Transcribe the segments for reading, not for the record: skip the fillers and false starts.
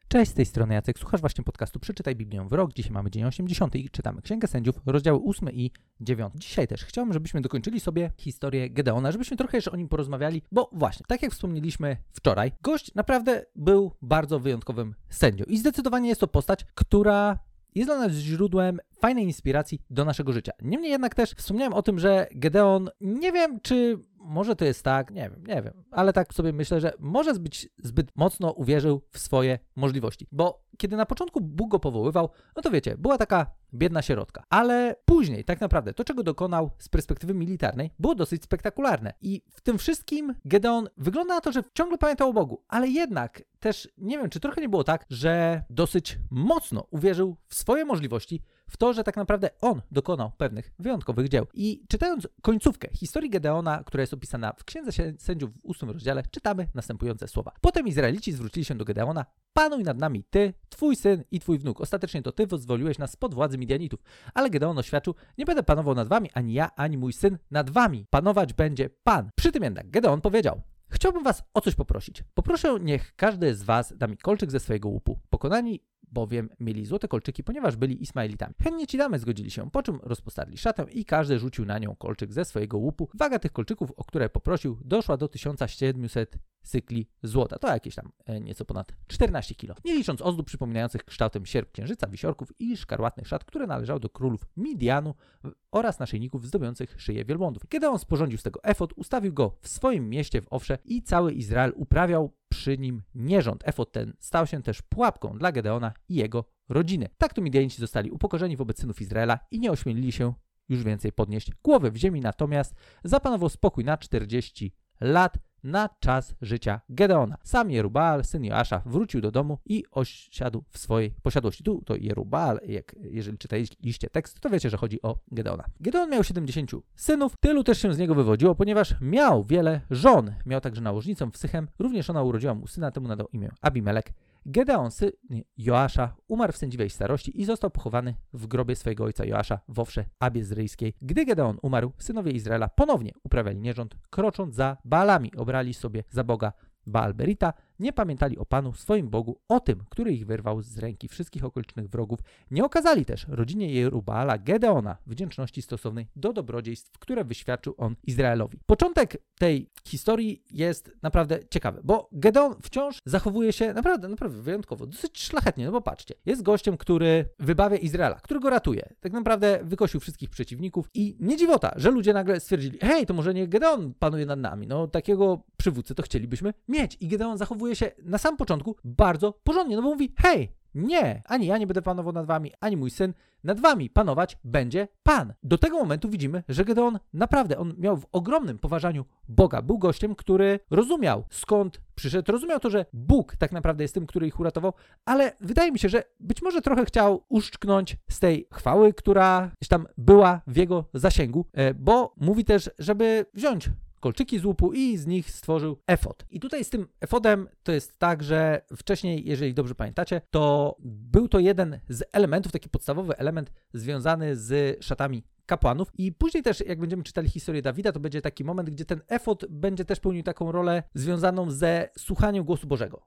Cześć, z tej strony Jacek, słuchasz właśnie podcastu Przeczytaj Biblię w rok. Dzisiaj mamy dzień 80 i czytamy Księgę Sędziów, rozdziały 8 i 9. Dzisiaj też chciałbym, żebyśmy dokończyli sobie historię Gedeona, żebyśmy trochę jeszcze o nim porozmawiali, bo właśnie, tak jak wspomnieliśmy wczoraj, gość naprawdę był bardzo wyjątkowym sędzią i zdecydowanie jest to postać, która jest dla nas źródłem fajnej inspiracji do naszego życia. Niemniej jednak też wspomniałem o tym, że Gedeon, nie wiem czy może to jest tak, nie wiem, ale tak sobie myślę, że może być zbyt mocno uwierzył w swoje możliwości, bo kiedy na początku Bóg go powoływał, no to wiecie, była taka biedna sierotka, ale później tak naprawdę to, czego dokonał z perspektywy militarnej, było dosyć spektakularne i w tym wszystkim Gedeon wygląda na to, że ciągle pamiętał o Bogu, ale jednak też nie wiem, czy trochę nie było tak, że dosyć mocno uwierzył w swoje możliwości, w to, że tak naprawdę on dokonał pewnych wyjątkowych dzieł. I czytając końcówkę historii Gedeona, która jest opisana w Księdze Sędziów w 8 rozdziale, czytamy następujące słowa. Potem Izraelici zwrócili się do Gedeona: panuj nad nami ty, twój syn i twój wnuk. Ostatecznie to ty wyzwoliłeś nas spod władzy Midianitów. Ale Gedeon oświadczył: nie będę panował nad wami, ani ja, ani mój syn nad wami. Panować będzie Pan. Przy tym jednak Gedeon powiedział: chciałbym was o coś poprosić. Poproszę, niech każdy z was da mi kolczyk ze swojego łupu. Pokonani bowiem mieli złote kolczyki, ponieważ byli Ismaelitami. Chętnie ci damy, zgodzili się, po czym rozpostarli szatę i każdy rzucił na nią kolczyk ze swojego łupu. Waga tych kolczyków, o które poprosił, doszła do 1700 cykli złota. To jakieś tam nieco ponad 14 kg. Nie licząc ozdób przypominających kształtem sierp księżyca, wisiorków i szkarłatnych szat, które należały do królów Midianu oraz naszyjników zdobiących szyję wielbłądów. Kiedy on sporządził z tego efod, ustawił go w swoim mieście w Ofrze i cały Izrael uprawiał przy nim nierząd. Efod ten stał się też pułapką dla Gedeona i jego rodziny. Tak to Midianici zostali upokorzeni wobec synów Izraela i nie ośmielili się już więcej podnieść głowy w ziemi, natomiast zapanował spokój na 40 lat na czas życia Gedeona. Sam Jerubaal, syn Joasza, wrócił do domu i osiadł w swojej posiadłości. Tu to Jerubaal, jeżeli czytaliście tekst, to wiecie, że chodzi o Gedeona. Gedeon miał 70 synów, tylu też się z niego wywodziło, ponieważ miał wiele żon. Miał także nałożnicę w Sychem, również ona urodziła mu syna, temu nadał imię Abimelek. Gedeon, syn Joasza, umarł w sędziwej starości i został pochowany w grobie swojego ojca Joasza w Ofrze Abiezryjskiej. Gdy Gedeon umarł, synowie Izraela ponownie uprawiali nierząd, krocząc za Baalami. Obrali sobie za Boga Baal-Berita, nie pamiętali o Panu, swoim Bogu, o tym, który ich wyrwał z ręki wszystkich okolicznych wrogów. Nie okazali też rodzinie Jerubaala Gedeona wdzięczności stosownej do dobrodziejstw, które wyświadczył on Izraelowi. Początek tej historii jest naprawdę ciekawy, bo Gedeon wciąż zachowuje się naprawdę wyjątkowo, dosyć szlachetnie, no bo patrzcie, jest gościem, który wybawia Izraela, który go ratuje. Tak naprawdę wykosił wszystkich przeciwników i nie dziwota, że ludzie nagle stwierdzili: hej, to może nie Gedeon panuje nad nami, no takiego przywódcę to chcielibyśmy mieć. I Gedeon zachowuje się na samym początku bardzo porządnie, no bo mówi: hej, nie, ani ja nie będę panował nad wami, ani mój syn, nad wami panować będzie Pan. Do tego momentu widzimy, że Gedeon naprawdę, on miał w ogromnym poważaniu Boga. Był gościem, który rozumiał, skąd przyszedł, rozumiał to, że Bóg tak naprawdę jest tym, który ich uratował, ale wydaje mi się, że być może trochę chciał uszczknąć z tej chwały, która gdzieś tam była w jego zasięgu, bo mówi też, żeby wziąć kolczyki z łupu i z nich stworzył efod. I tutaj z tym efodem to jest tak, że wcześniej, jeżeli dobrze pamiętacie, to był to jeden z elementów, taki podstawowy element związany z szatami kapłanów. I później też, jak będziemy czytali historię Dawida, to będzie taki moment, gdzie ten efod będzie też pełnił taką rolę związaną ze słuchaniem głosu Bożego.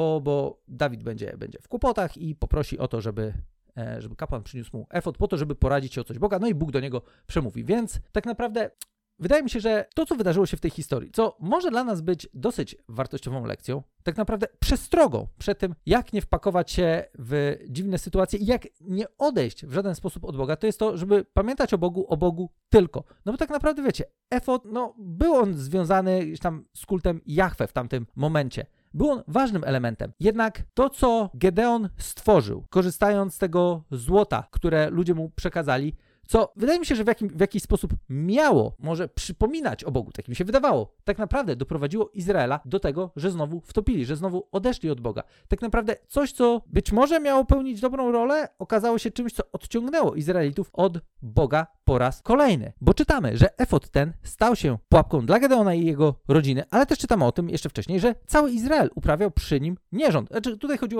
Bo Dawid będzie w kłopotach i poprosi o to, żeby kapłan przyniósł mu efod po to, żeby poradzić się o coś Boga, no i Bóg do niego przemówi. Więc tak naprawdę wydaje mi się, że to, co wydarzyło się w tej historii, co może dla nas być dosyć wartościową lekcją, tak naprawdę przestrogą przed tym, jak nie wpakować się w dziwne sytuacje i jak nie odejść w żaden sposób od Boga, to jest to, żeby pamiętać o Bogu tylko. No bo tak naprawdę wiecie, efod, no był on związany tam z kultem Jahwe w tamtym momencie. Był on ważnym elementem. Jednak to, co Gedeon stworzył, korzystając z tego złota, które ludzie mu przekazali, co wydaje mi się, że w jakiś sposób miało może przypominać o Bogu, tak mi się wydawało, tak naprawdę doprowadziło Izraela do tego, że znowu wtopili, że znowu odeszli od Boga. Tak naprawdę coś, co być może miało pełnić dobrą rolę, okazało się czymś, co odciągnęło Izraelitów od Boga po raz kolejny. Bo czytamy, że efod ten stał się pułapką dla Gedeona i jego rodziny, ale też czytamy o tym jeszcze wcześniej, że cały Izrael uprawiał przy nim nierząd. Znaczy tutaj chodziło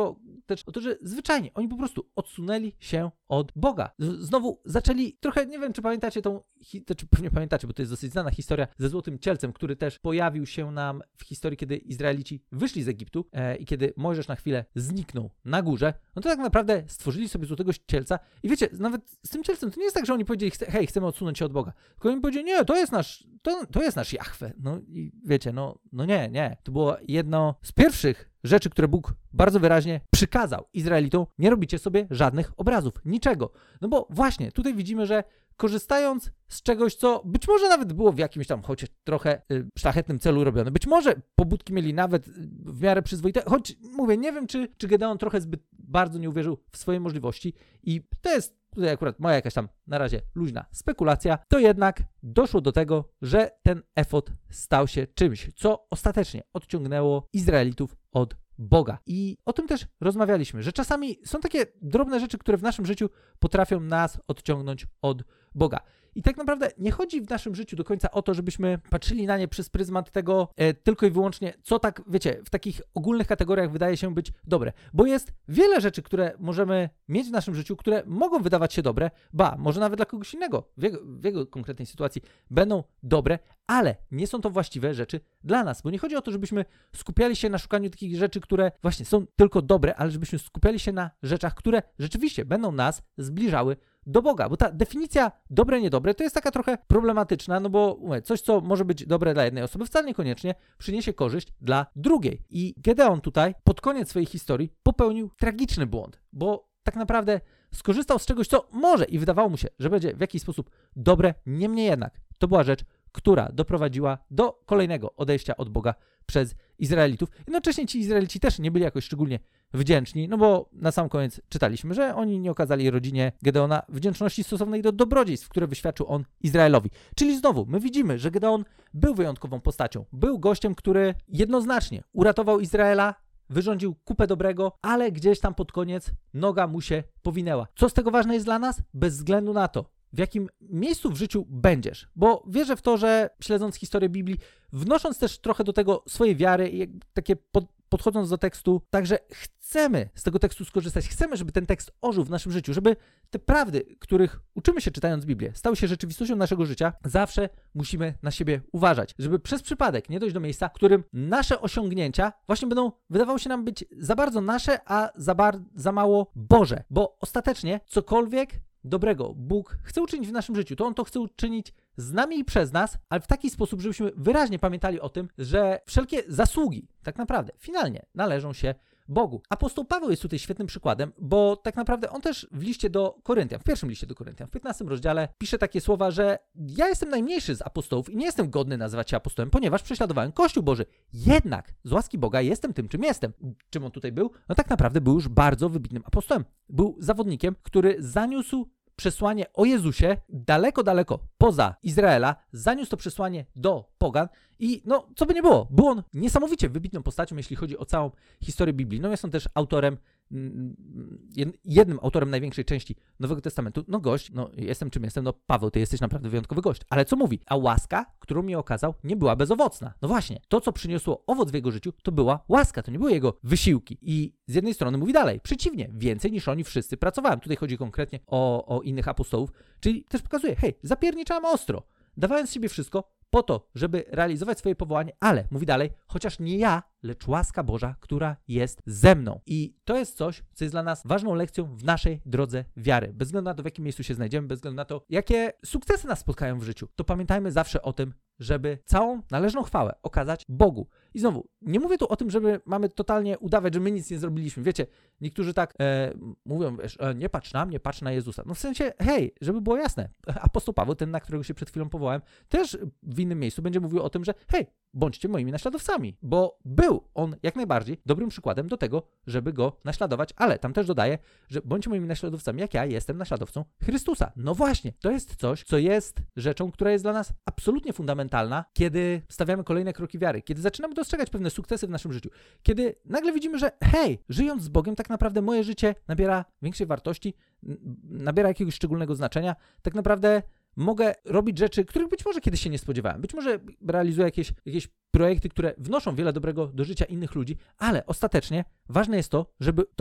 też o to, że zwyczajnie oni po prostu odsunęli się od Boga. Znowu zaczęli trochę, nie wiem, czy pamiętacie czy pewnie pamiętacie, bo to jest dosyć znana historia ze Złotym Cielcem, który też pojawił się nam w historii, kiedy Izraelici wyszli z Egiptu i kiedy Mojżesz na chwilę zniknął na górze, no to tak naprawdę stworzyli sobie Złotego Cielca i wiecie, nawet z tym Cielcem to nie jest tak, że oni powiedzieli, hej, chcemy odsunąć się od Boga, tylko oni powiedzieli, nie, to jest nasz Jahwe. No i wiecie, no nie. To było jedno z pierwszych rzeczy, które Bóg bardzo wyraźnie przykazał Izraelitom, nie robicie sobie żadnych obrazów, niczego. No bo właśnie, tutaj widzimy, że korzystając z czegoś, co być może nawet było w jakimś tam choć trochę szlachetnym celu robione, być może pobudki mieli nawet w miarę przyzwoite, choć mówię, nie wiem, czy Gedeon trochę zbyt bardzo nie uwierzył w swoje możliwości i to jest tutaj akurat moja jakaś tam na razie luźna spekulacja, to jednak doszło do tego, że ten efod stał się czymś, co ostatecznie odciągnęło Izraelitów od Boga. I o tym też rozmawialiśmy, że czasami są takie drobne rzeczy, które w naszym życiu potrafią nas odciągnąć od Boga. I tak naprawdę nie chodzi w naszym życiu do końca o to, żebyśmy patrzyli na nie przez pryzmat tego tylko i wyłącznie, co tak, wiecie, w takich ogólnych kategoriach wydaje się być dobre. Bo jest wiele rzeczy, które możemy mieć w naszym życiu, które mogą wydawać się dobre, może nawet dla kogoś innego, w jego konkretnej sytuacji będą dobre, ale nie są to właściwe rzeczy dla nas. Bo nie chodzi o to, żebyśmy skupiali się na szukaniu takich rzeczy, które właśnie są tylko dobre, ale żebyśmy skupiali się na rzeczach, które rzeczywiście będą nas zbliżały do Boga, bo ta definicja dobre, niedobre to jest taka trochę problematyczna, no bo coś, co może być dobre dla jednej osoby, wcale niekoniecznie przyniesie korzyść dla drugiej. I Gedeon tutaj pod koniec swojej historii popełnił tragiczny błąd, bo tak naprawdę skorzystał z czegoś, co może i wydawało mu się, że będzie w jakiś sposób dobre, niemniej jednak to była rzecz, która doprowadziła do kolejnego odejścia od Boga przez Izraelitów. Jednocześnie ci Izraelici też nie byli jakoś szczególnie wdzięczni, no bo na sam koniec czytaliśmy, że oni nie okazali rodzinie Gedeona wdzięczności stosownej do dobrodziejstw, które wyświadczył on Izraelowi. Czyli znowu, my widzimy, że Gedeon był wyjątkową postacią. Był gościem, który jednoznacznie uratował Izraela, wyrządził kupę dobrego, ale gdzieś tam pod koniec noga mu się powinęła. Co z tego ważne jest dla nas? Bez względu na to, w jakim miejscu w życiu będziesz. Bo wierzę w to, że śledząc historię Biblii, wnosząc też trochę do tego swojej wiary i takie podchodząc do tekstu, także chcemy z tego tekstu skorzystać. Chcemy, żeby ten tekst ożył w naszym życiu, żeby te prawdy, których uczymy się czytając Biblię, stały się rzeczywistością naszego życia. Zawsze musimy na siebie uważać, żeby przez przypadek nie dojść do miejsca, w którym nasze osiągnięcia właśnie będą wydawały się nam być za bardzo nasze, a za mało Boże. Bo ostatecznie cokolwiek dobrego Bóg chce uczynić w naszym życiu, to On to chce uczynić z nami i przez nas, ale w taki sposób, żebyśmy wyraźnie pamiętali o tym, że wszelkie zasługi tak naprawdę finalnie należą się Bogu. Apostoł Paweł jest tutaj świetnym przykładem, bo tak naprawdę on też w liście do Koryntian, w pierwszym liście do Koryntian, w 15 rozdziale pisze takie słowa, że ja jestem najmniejszy z apostołów i nie jestem godny nazywać się apostołem, ponieważ prześladowałem Kościół Boży. Jednak z łaski Boga jestem tym, czym jestem. Czym on tutaj był? No tak naprawdę był już bardzo wybitnym apostołem. Był zawodnikiem, który zaniósł przesłanie o Jezusie daleko, daleko poza Izraela, zaniósł to przesłanie do pogan i no, co by nie było, był on niesamowicie wybitną postacią, jeśli chodzi o całą historię Biblii. No jest on też autorem, jednym autorem największej części Nowego Testamentu. No gość, no jestem czym jestem, no Paweł, ty jesteś naprawdę wyjątkowy gość. Ale co mówi? A łaska, którą mi okazał, nie była bezowocna. No właśnie, to co przyniosło owoc w jego życiu, to była łaska, to nie były jego wysiłki. I z jednej strony mówi dalej, przeciwnie, więcej niż oni wszyscy pracowałem. Tutaj chodzi konkretnie o innych apostołów, czyli też pokazuje, hej, zapierniczałem ostro, dawając siebie wszystko po to, żeby realizować swoje powołanie, ale, mówi dalej, chociaż nie ja, lecz łaska Boża, która jest ze mną. I to jest coś, co jest dla nas ważną lekcją w naszej drodze wiary. Bez względu na to, w jakim miejscu się znajdziemy, bez względu na to, jakie sukcesy nas spotkają w życiu, to pamiętajmy zawsze o tym, żeby całą należną chwałę okazać Bogu. I znowu, nie mówię tu o tym, żeby mamy totalnie udawać, że my nic nie zrobiliśmy. Wiecie, niektórzy tak mówią, wiesz, nie patrz na mnie, patrz na Jezusa. No w sensie, hej, żeby było jasne, apostoł Paweł, ten, na którego się przed chwilą powołałem, też w innym miejscu będzie mówił o tym, że hej, bądźcie moimi naśladowcami, bo był on jak najbardziej dobrym przykładem do tego, żeby go naśladować, ale tam też dodaje, że bądźcie moimi naśladowcami, jak ja jestem naśladowcą Chrystusa. No właśnie, to jest coś, co jest rzeczą, która jest dla nas absolutnie fundamentalna, kiedy stawiamy kolejne kroki wiary, kiedy zaczynamy dostrzegać pewne sukcesy w naszym życiu, kiedy nagle widzimy, że hej, żyjąc z Bogiem, tak naprawdę moje życie nabiera większej wartości, nabiera jakiegoś szczególnego znaczenia, tak naprawdę mogę robić rzeczy, których być może kiedyś się nie spodziewałem. Być może realizuję jakieś projekty, które wnoszą wiele dobrego do życia innych ludzi, ale ostatecznie ważne jest to, żeby tą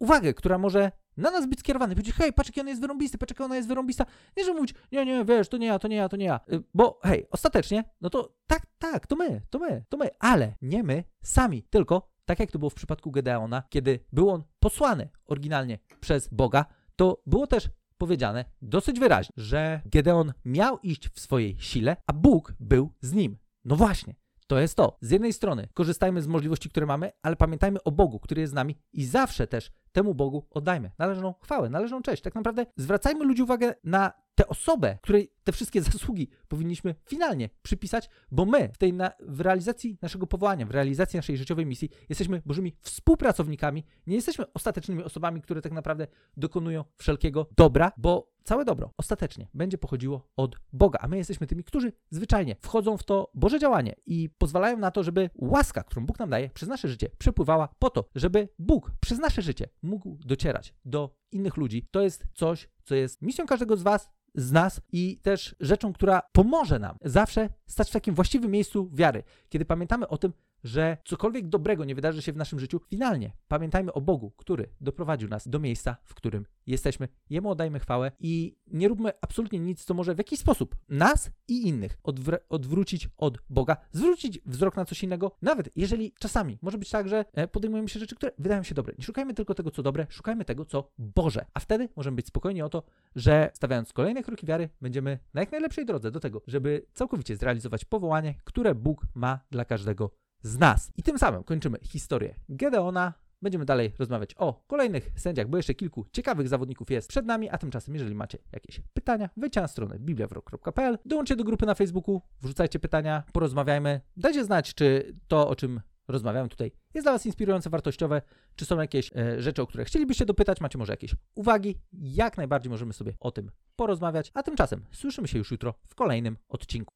uwagę, która może na nas być skierowana. Powiedzieć, hej, patrz, jaki on jest wyrąbisty, patrz, jaka ona jest wyrąbista. Nie, że mówić, nie, wiesz, to nie ja. Bo hej, ostatecznie, no to tak, to my. Ale nie my sami, tylko tak jak to było w przypadku Gedeona, kiedy był on posłany oryginalnie przez Boga, to było też powiedziane dosyć wyraźnie, że Gedeon miał iść w swojej sile, a Bóg był z nim. No właśnie. To jest to. Z jednej strony korzystajmy z możliwości, które mamy, ale pamiętajmy o Bogu, który jest z nami i zawsze też temu Bogu oddajmy należną chwałę, należną cześć. Tak naprawdę zwracajmy ludzi uwagę na tę osobę, której te wszystkie zasługi powinniśmy finalnie przypisać, bo my w realizacji naszego powołania, w realizacji naszej życiowej misji jesteśmy Bożymi współpracownikami, nie jesteśmy ostatecznymi osobami, które tak naprawdę dokonują wszelkiego dobra, bo całe dobro ostatecznie będzie pochodziło od Boga, a my jesteśmy tymi, którzy zwyczajnie wchodzą w to Boże działanie i pozwalają na to, żeby łaska, którą Bóg nam daje, przez nasze życie przepływała po to, żeby Bóg przez nasze życie mógł docierać do innych ludzi. To jest coś, co jest misją każdego z nas i też rzeczą, która pomoże nam zawsze stać w takim właściwym miejscu wiary. Kiedy pamiętamy o tym, że cokolwiek dobrego nie wydarzy się w naszym życiu, finalnie pamiętajmy o Bogu, który doprowadził nas do miejsca, w którym jesteśmy. Jemu oddajmy chwałę i nie róbmy absolutnie nic, co może w jakiś sposób nas i innych odwrócić od Boga, zwrócić wzrok na coś innego, nawet jeżeli czasami może być tak, że podejmujemy się rzeczy, które wydają się dobre. Nie szukajmy tylko tego, co dobre, szukajmy tego, co Boże. A wtedy możemy być spokojni o to, że stawiając kolejne kroki wiary, będziemy na jak najlepszej drodze do tego, żeby całkowicie zrealizować powołanie, które Bóg ma dla każdego z nas. I tym samym kończymy historię Gedeona. Będziemy dalej rozmawiać o kolejnych sędziach, bo jeszcze kilku ciekawych zawodników jest przed nami, a tymczasem, jeżeli macie jakieś pytania, wejdźcie na stronę bibliawrok.pl, dołączcie do grupy na Facebooku, wrzucajcie pytania, porozmawiajmy, dajcie znać, czy to, o czym rozmawiamy tutaj, jest dla Was inspirujące, wartościowe, czy są jakieś rzeczy, o które chcielibyście dopytać, macie może jakieś uwagi, jak najbardziej możemy sobie o tym porozmawiać, a tymczasem słyszymy się już jutro w kolejnym odcinku.